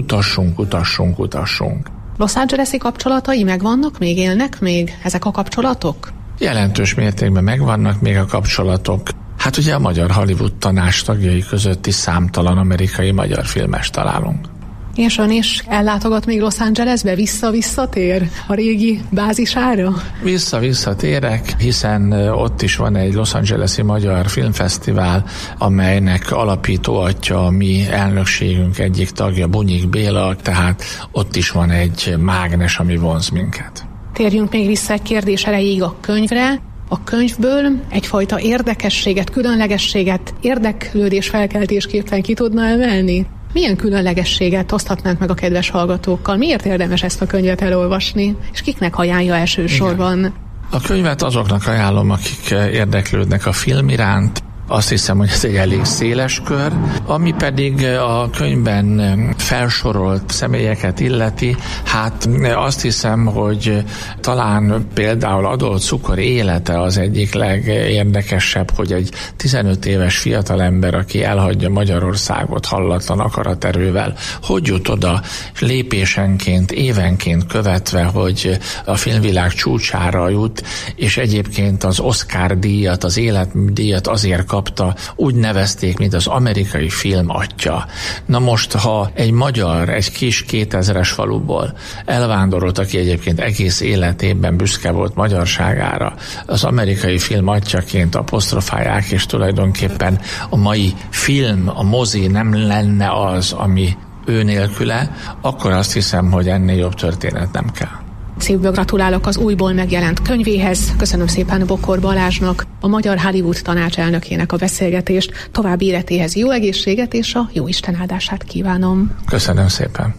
kutassunk. Los Angeles-i kapcsolatai megvannak még, élnek még ezek a kapcsolatok? Jelentős mértékben megvannak még a kapcsolatok. Hát ugye a Magyar Hollywood Tanács tagjai között is számtalan amerikai magyar filmes találunk. És ön is ellátogat még Los Angelesbe? Visszatér a régi bázisára? Visszatérek, hiszen ott is van egy Los Angeles-i Magyar Filmfesztivál, amelynek alapító atya a mi elnökségünk egyik tagja, Bunyik Béla, tehát ott is van egy mágnes, ami vonz minket. Térjünk még vissza egy kérdés erejéig a könyvre. A könyvből egyfajta érdekességet, különlegességet, érdeklődésfelkeltésképpen ki tudna emelni? Milyen különlegességet oszthatnánk meg a kedves hallgatókkal? Miért érdemes ezt a könyvet elolvasni? És kiknek ajánlja elsősorban? Igen. A könyvet azoknak ajánlom, akik érdeklődnek a film iránt. Azt hiszem, hogy ez egy elég széles kör, ami pedig a könyvben felsorolt személyeket illeti. Hát azt hiszem, hogy talán például Adolf Cukor élete az egyik legérdekesebb, hogy egy 15 éves fiatalember, aki elhagyja Magyarországot hallatlan akaraterővel, hogy jut oda lépésenként, évenként követve, hogy a filmvilág csúcsára jut, és egyébként az Oscar díjat, az életdíjat azért kapta, úgy nevezték, mint az amerikai film atya. Na most, ha egy magyar, egy kis 2000-es faluból elvándorolt, aki egyébként egész életében büszke volt magyarságára, az amerikai film atyaként apostrofálják, és tulajdonképpen a mai film, a mozi nem lenne az, ami ő nélküle, akkor azt hiszem, hogy ennél jobb történet nem kell. Szívből gratulálok az újból megjelent könyvéhez. Köszönöm szépen Bokor Balázsnak, a Magyar Hollywood Tanács elnökének a beszélgetést. További életéhez jó egészséget és a jó Isten áldását kívánom. Köszönöm szépen.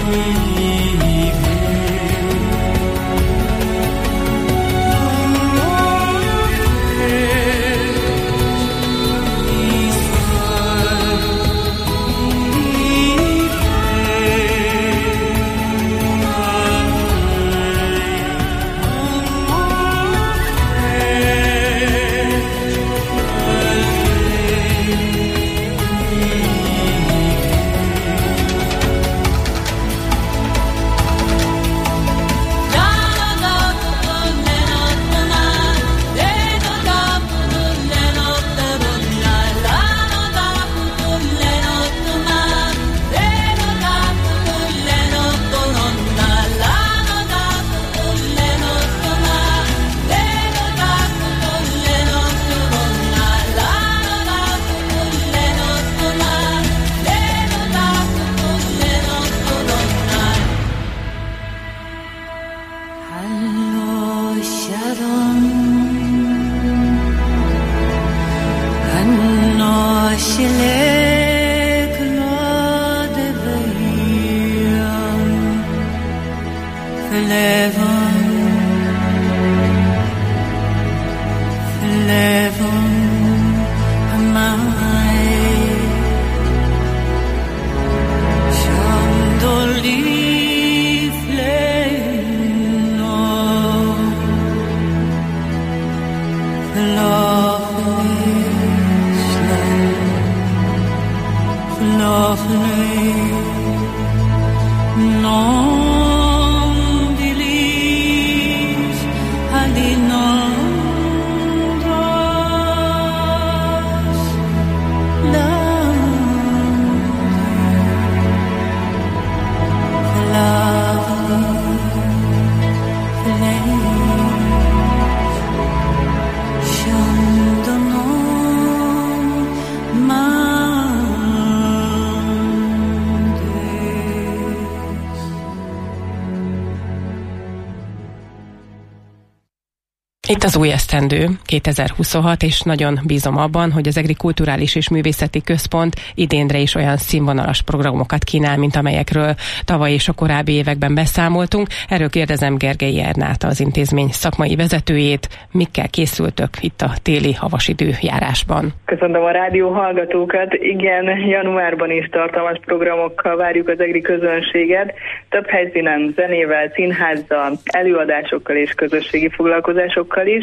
Itt az új esztendő, 2026, és nagyon bízom abban, hogy az EGRI Kulturális és Művészeti Központ idénre is olyan színvonalas programokat kínál, mint amelyekről tavaly és a korábbi években beszámoltunk. Erről kérdezem Gergely Ernát, az intézmény szakmai vezetőjét. Mikkel készültök itt a téli havas időjárásban? Köszönöm a rádió hallgatókat. Igen, januárban is tartalmas programokkal várjuk az EGRI közönséget. Több helyszínen zenével, színházzal, előadásokkal és közösségi foglalkozásokkal is.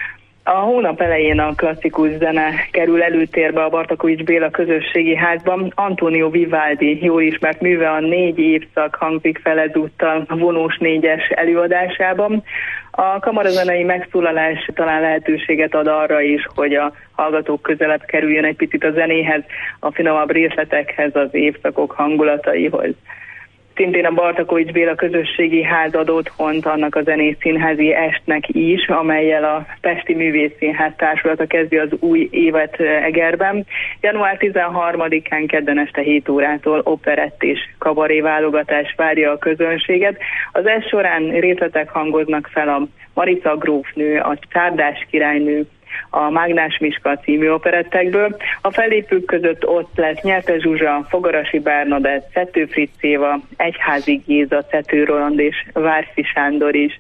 A hónap elején a klasszikus zene kerül előtérbe a Bartakovics Béla közösségi házban. Antonio Vivaldi jól ismert műve, a 4 évszak hangzik fel ezúttal a vonós 4-es előadásában. A kamarazenei megszólalás talán lehetőséget ad arra is, hogy a hallgatók közelebb kerüljön egy picit a zenéhez, a finomabb részletekhez, az évszakok hangulataihoz. Szintén a Bartakovics Béla közösségi ház ad otthont annak a zenész színházi estnek is, amellyel a Pesti Művészszínház társulata kezdi az új évet Egerben. Január 13-án kedden este 7 órától operett és kabaré válogatás várja a közönséget. Az est során részletek hangoznak fel a Marica grófnő, a Csárdás királynő, a Mágnás Miska című operettekből. A fellépők között ott lesz Nyerte Zsuzsa, Fogarasi Bernadett, Szető Fritz Éva, Egyházi Géza, Cető Roland és Várfi Sándor is.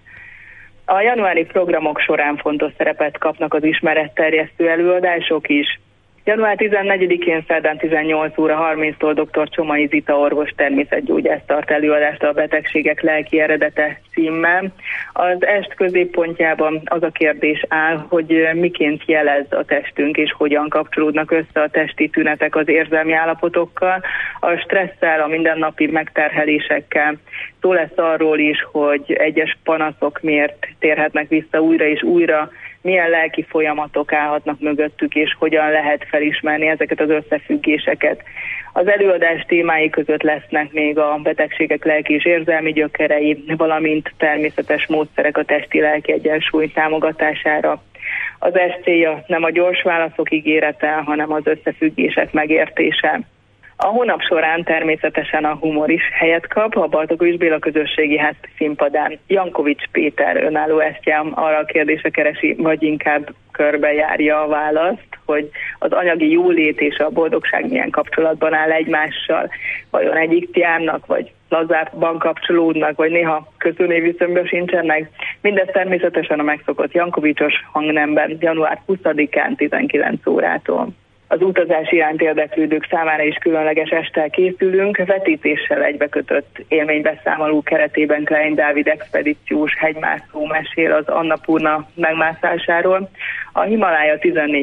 A januári programok során fontos szerepet kapnak az ismeretterjesztő előadások is. Január 14-én szerdán 18 óra 30-tól dr. Csomai Zita orvos természetgyógyász tart előadást a betegségek lelki eredete címmel. Az est középpontjában az a kérdés áll, hogy miként jelez a testünk, és hogyan kapcsolódnak össze a testi tünetek az érzelmi állapotokkal, a stresszel, a mindennapi megterhelésekkel. Szó lesz arról is, hogy egyes panaszok miért térhetnek vissza újra és újra, milyen lelki folyamatok állhatnak mögöttük, és hogyan lehet felismerni ezeket az összefüggéseket. Az előadás témái között lesznek még a betegségek lelki és érzelmi gyökerei, valamint természetes módszerek a testi-lelki egyensúly támogatására. Az est célja nem a gyors válaszok ígérete, hanem az összefüggések megértése. A hónap során természetesen a humor is helyet kap, a Bartakovics Béla közösségi ház színpadán. Jankovics Péter önálló esztján arra a kérdésre keresi, vagy inkább körbejárja a választ, hogy az anyagi jólét és a boldogság milyen kapcsolatban áll egymással. Vajon egy iktiámnak, vagy lazábban kapcsolódnak, vagy néha közülnéviszonyban sincsenek. Mindez természetesen a megszokott Jankovicsos hangnemben január 20-án 19 órától. Az utazás iránt érdeklődők számára is különleges esttel készülünk, vetítéssel egybekötött élménybeszámoló keretében Klein Dávid expedíciós hegymászó mesél az Annapurna megmászásáról. A Himalája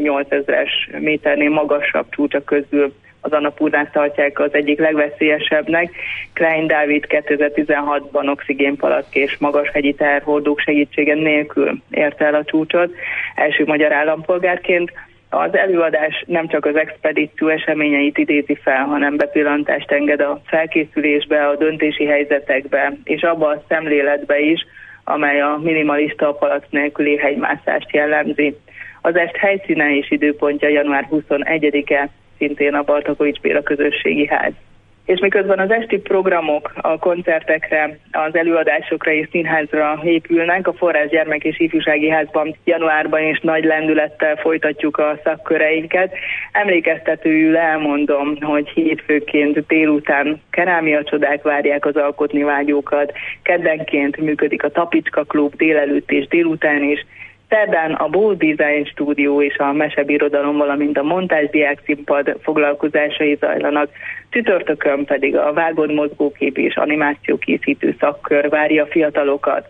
14.8000 méternél magasabb csúcsa közül az Annapurnát tartják az egyik legveszélyesebbnek. Klein Dávid 2016-ban oxigénpalack és magashegyi teherhordók segítsége nélkül érte el a csúcsot, első magyar állampolgárként. Az előadás nem csak az expedíció eseményeit idézi fel, hanem bepillantást enged a felkészülésbe, a döntési helyzetekbe, és abba a szemléletbe is, amely a minimalista palack nélküli hegymászást jellemzi. Az est helyszíne és időpontja január 21-e, szintén a Bartakovics Béla Közösségi Ház. És miközben az esti programok a koncertekre, az előadásokra és színházra épülnek, a Forrás Gyermek és Ifjúsági Házban januárban is nagy lendülettel folytatjuk a szakköreinket. Emlékeztetőül elmondom, hogy hétfőként délután kerámiacsodák várják az alkotni vágyókat, keddenként működik a Tapicska Klub délelőtt és délután is, szerdán a Bold Design Stúdió és a Mesebirodalom, valamint a Montásdiák Színpad foglalkozásai zajlanak, csütörtökön pedig a vágott mozgókép és animációkészítő szakkör várja a fiatalokat.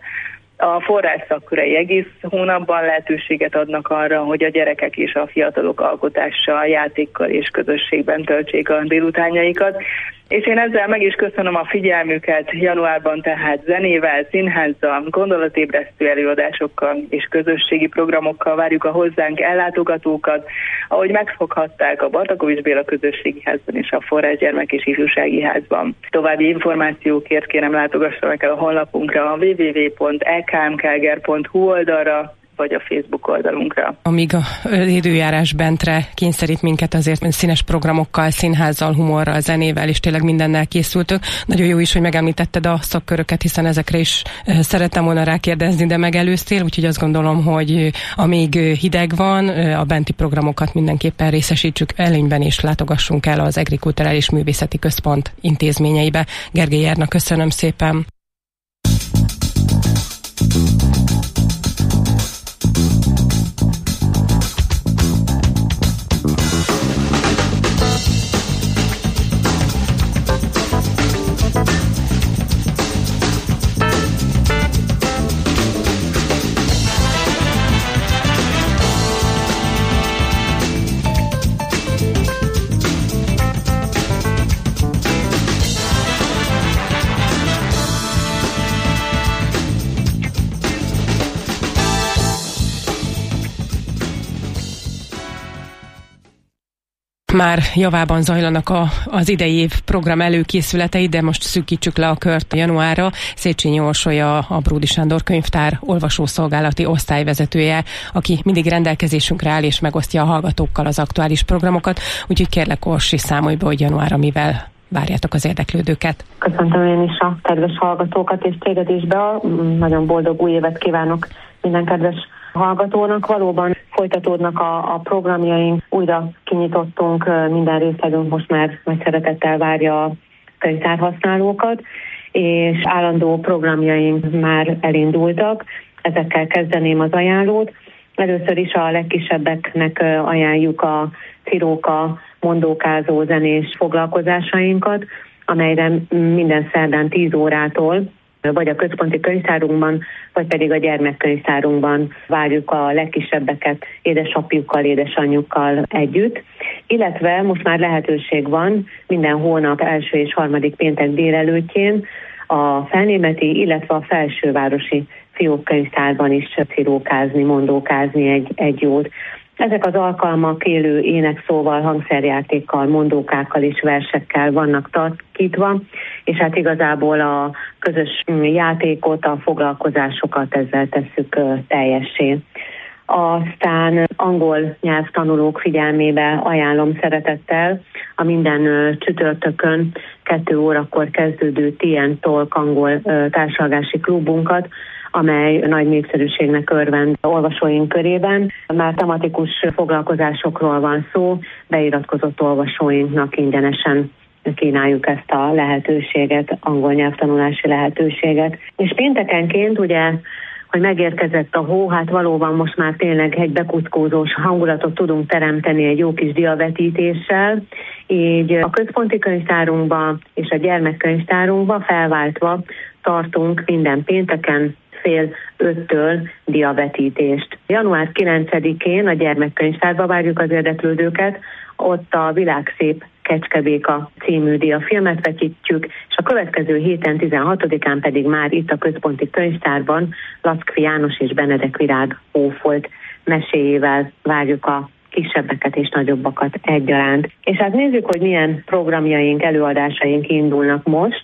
A forrás szakkörei egész hónapban lehetőséget adnak arra, hogy a gyerekek és a fiatalok alkotással, játékkal és közösségben töltsék a délutánjaikat. És én ezzel meg is köszönöm a figyelmüket, januárban tehát zenével, színházzal, gondolatébresztő előadásokkal és közösségi programokkal várjuk a hozzánk ellátogatókat, ahogy megfoghatták a Bartakovics Béla Közösségi Házban és a Forrás Gyermek és Ifjúsági Házban. További információkért kérem látogassanak el a honlapunkra, a www.ekmkelger.hu oldalra, vagy a Facebook oldalunkra. Amíg az időjárás bentre kényszerít minket, azért színes programokkal, színházzal, humorral, zenével és tényleg mindennel készültünk. Nagyon jó is, hogy megemlítetted a szakköröket, hiszen ezekre is szerettem volna rákérdezni, de megelőztél, úgyhogy azt gondolom, hogy amíg hideg van, a benti programokat mindenképpen részesítsük előnyben, és látogassunk el az EGRI Kulturális Művészeti Központ intézményeibe. Gergely Erna, köszönöm szépen! Már javában zajlanak az idei év program előkészületei, de most szűkítsük le a kört januárra. Széchenyi Orsolya, a Bródi Sándor Könyvtár olvasószolgálati osztályvezetője, aki mindig rendelkezésünkre áll és megosztja a hallgatókkal az aktuális programokat, úgyhogy kérlek, Orsi, számolj be, hogy januárra mivel várjátok az érdeklődőket. Köszöntöm én is a kedves hallgatókat, és téged is be. Nagyon boldog új évet kívánok minden kedves hallgatónak. Valóban folytatódnak a programjaink, újra kinyitottunk, minden részlegünk most már nagy szeretettel várja a könyvtárhasználókat, és állandó programjaink már elindultak. Ezekkel kezdeném az ajánlót. Először is a legkisebbeknek ajánljuk a ciróka, mondókázó zenés foglalkozásainkat, amelyre minden szerdán 10 órától vagy a központi könyvtárunkban, vagy pedig a gyermekkönyvtárunkban várjuk a legkisebbeket édesapjukkal, édesanyjukkal együtt. Illetve most már lehetőség van minden hónap első és harmadik péntek délelőttjén a felnémeti, illetve a felsővárosi fiókkönyvtárban is cirókázni, mondókázni egy jót. Ezek az alkalmak élő énekszóval, hangszerjátékkal, mondókákkal és versekkel vannak tartítva, és hát igazából a közös játékot, a foglalkozásokat ezzel tesszük teljessé. Aztán angol nyelvtanulók figyelmébe ajánlom szeretettel a minden csütörtökön 2 órakor kezdődő TN Talk angol társalgási klubunkat, amely nagy népszerűségnek örvend olvasóink körében. Már tematikus foglalkozásokról van szó, beiratkozott olvasóinknak ingyenesen kínáljuk ezt a lehetőséget, angol nyelvtanulási lehetőséget. És péntekenként ugye, hogy megérkezett a hó, hát valóban most már tényleg egy bekuckózós hangulatot tudunk teremteni egy jó kis diavetítéssel, így a központi könyvtárunkba és a gyermekkönyvtárunkba felváltva tartunk minden pénteken 4:30 diavetítést. Január 9-én a gyermekkönyvtárba várjuk az érdeklődőket, ott a Világszép Kecskebéka című diafilmet vetítjük, és a következő héten 16-án pedig már itt a központi könyvtárban Lackfi János és Benedek Virág Ófolt meséjével várjuk a kisebbeket és nagyobbakat egyaránt. És hát nézzük, hogy milyen programjaink, előadásaink indulnak most,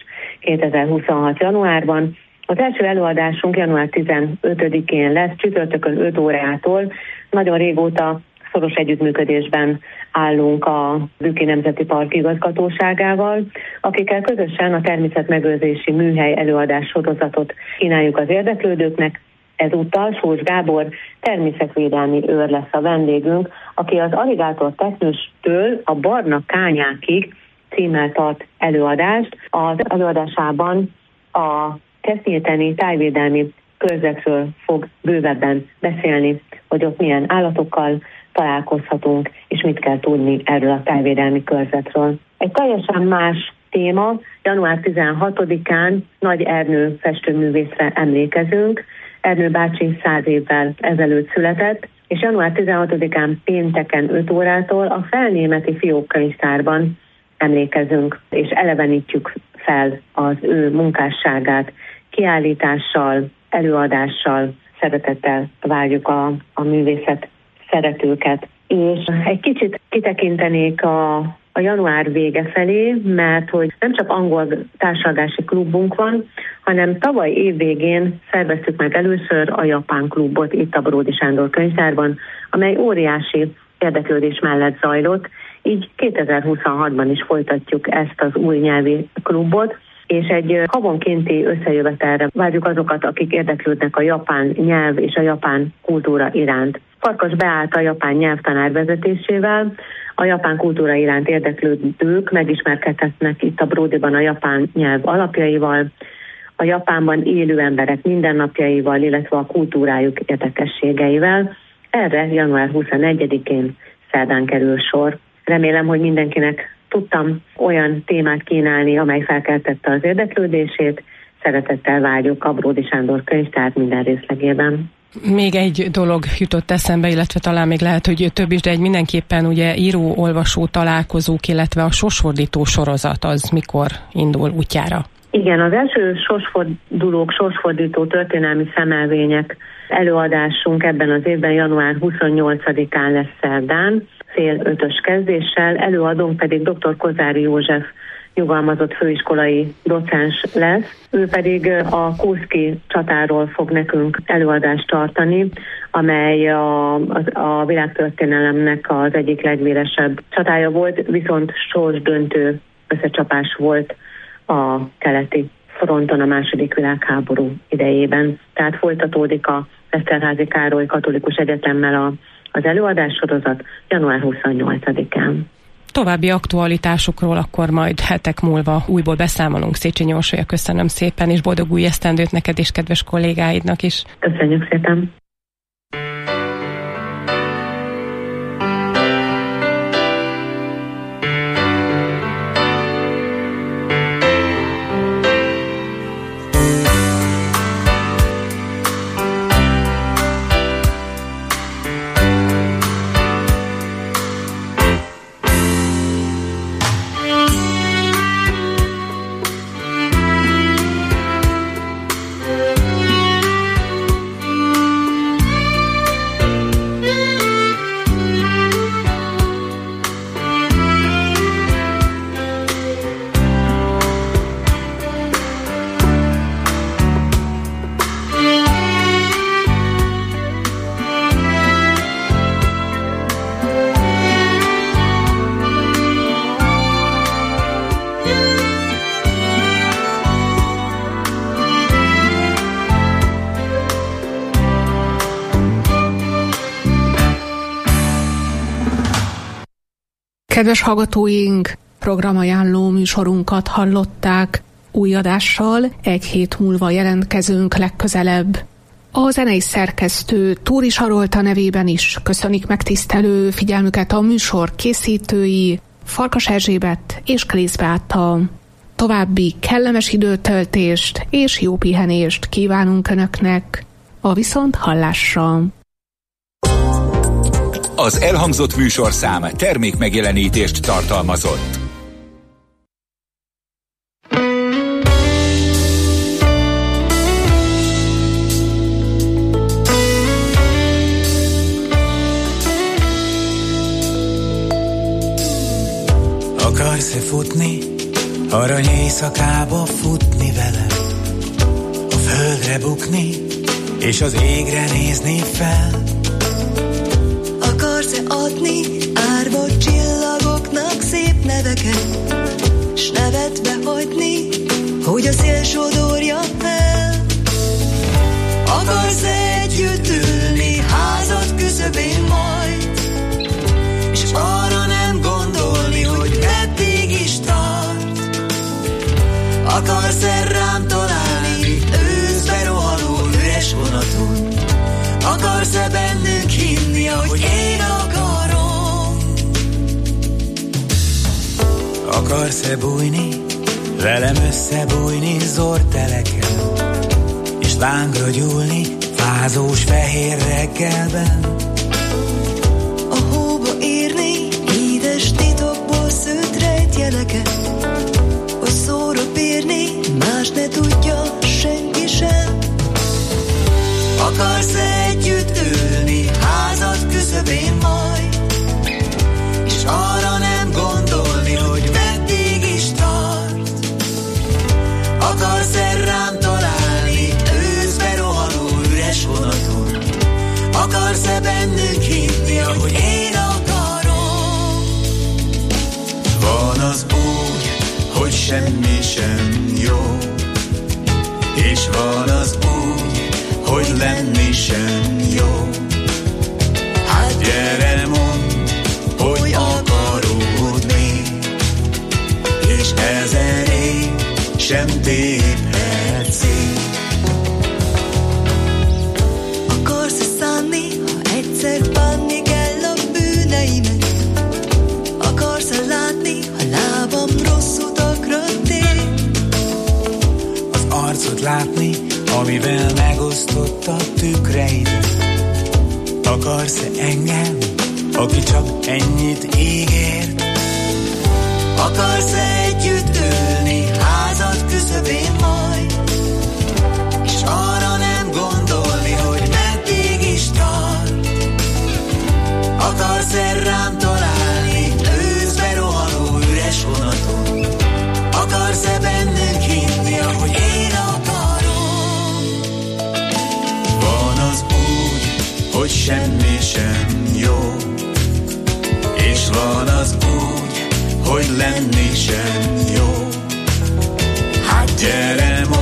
2026. januárban. Az első előadásunk január 15-én lesz, csütörtökön 5 órától. Nagyon régóta szoros együttműködésben állunk a Bükki Nemzeti Park igazgatóságával, akikkel közösen a természetmegőrzési műhely előadás sorozatot kínáljuk az érdeklődőknek. Ezúttal Sós Gábor természetvédelmi őr lesz a vendégünk, aki az Alligátor teknőstől a Barna Kányákig címmel tart előadást. Az előadásában a Keszthyéteni tájvédelmi körzetről fog bővebben beszélni, hogy ott milyen állatokkal találkozhatunk, és mit kell tudni erről a tájvédelmi körzetről. Egy teljesen más téma, január 16-án Nagy Ernő festőművészre emlékezünk. Ernő bácsi 100 évvel ezelőtt született, és január 16-án pénteken 5 órától a Felnémeti Fiókkönyvtárban emlékezünk, és elevenítjük fel az ő munkásságát, kiállítással, előadással, szeretettel várjuk a művészet szeretőket. És egy kicsit kitekintenék a január vége felé, mert hogy nem csak angol társalgási klubunk van, hanem tavaly évvégén szerveztük meg először a japán klubot itt a Bródi Sándor könyvtárban, amely óriási érdeklődés mellett zajlott, így 2026-ban is folytatjuk ezt az új nyelvi klubot, és egy havonkénti összejövetelre várjuk azokat, akik érdeklődnek a japán nyelv és a japán kultúra iránt. Farkas Beáta japán nyelvtanár vezetésével a japán kultúra iránt érdeklődők megismerkedhetnek itt a Bródiban a japán nyelv alapjaival, a Japánban élő emberek mindennapjaival, illetve a kultúrájuk érdekességeivel. Erre január 21-én szerdán kerül sor. Remélem, hogy mindenkinek tudtam olyan témát kínálni, amely felkeltette az érdeklődését. Szeretettel várjuk a Bródi Sándor könyvtár minden részlegében. Még egy dolog jutott eszembe, illetve talán még lehet, hogy több is, de egy mindenképpen ugye író-olvasó találkozók, illetve a sorsfordító sorozat az mikor indul útjára? Igen, az első sorsfordító történelmi szemelvények előadásunk ebben az évben január 28-án lesz szerdán, 4:30 kezdéssel, előadónk pedig dr. Kozári József nyugalmazott főiskolai docens lesz. Ő pedig a Kurszki csatáról fog nekünk előadást tartani, amely a világtörténelemnek az egyik legvéresebb csatája volt, viszont sorsdöntő összecsapás volt a keleti fronton a II. Világháború idejében. Tehát folytatódik a Eszterházy Károly Katolikus Egyetemmel az előadássorozat január 28-án. További aktualitásokról akkor majd hetek múlva újból beszámolunk. Széchenyi Orsolya, köszönöm szépen, és boldog új esztendőt neked és kedves kollégáidnak is. Köszönjük szépen! Kedves hallgatóink, Programajánló műsorunkat hallották. Új adással egy hét múlva jelentkezünk legközelebb. A zenei szerkesztő Túri Sarolta nevében is köszönik megtisztelő figyelmüket a műsor készítői, Farkas Erzsébet és Klész Beáta. További kellemes időtöltést és jó pihenést kívánunk Önöknek. A viszonthallásra! Az elhangzott műsorszám termékmegjelenítést tartalmazott. Akarsz-e futni, arany éjszakába futni velem, a földre bukni, és az égre nézni fel? Akarsz-e adni árva csillagoknak szép neveket, s nevetve hagyni, hogy a szél sodorja el? Akarsz-e együtt ülni házad küszöbén majd, és arra nem gondolni, hogy meddig is tart? Akarsz-e rám találni őszbe rohanó üres vonaton? Akarsz-e bennünk hinni, ahogy én akarom? Akarsz-e bújni, velem összebújni zorteleken, és lángra gyúlni fázós fehér reggelben? A hóba írni édes titokból szőtt rejtjeleket, hogy szóra bírni más ne tudja senki sem. Akarsz-e együtt ülni házad küszöbén majd, és arra nem gondolni, hogy meddig is tart? Akarsz-e rám találni őszbe rohanó üres vonaton? Akarsz-e bennünk hinni, ahogy én akarom? Van az úgy, hogy semmi sem jó, és van az úgy, hogy lenni sem jó. Hát gyere, mondd, hogy akarod még, és ezer év sem téphet szét. Akarsz-e szánni, ha egyszer bánni kell a bűneimet? Akarsz-e látni, ha lábam rossz utakra tér? Az arcot látni, amivel megosztotta tükreidet. Akarsz-e engem, aki csak ennyit ígért? Akarsz-e együtt ülni házad küszöbén majd, és arra nem gondolni, hogy meddig is tart? Akarsz-e rám találni őszbe rohanó üres vonaton? Akarsz-e bennünk hinni, ahogy én akarom? Van az úgy, hogy semmi sem jó, és van az úgy, hogy lenni sem jó. Hát gyere,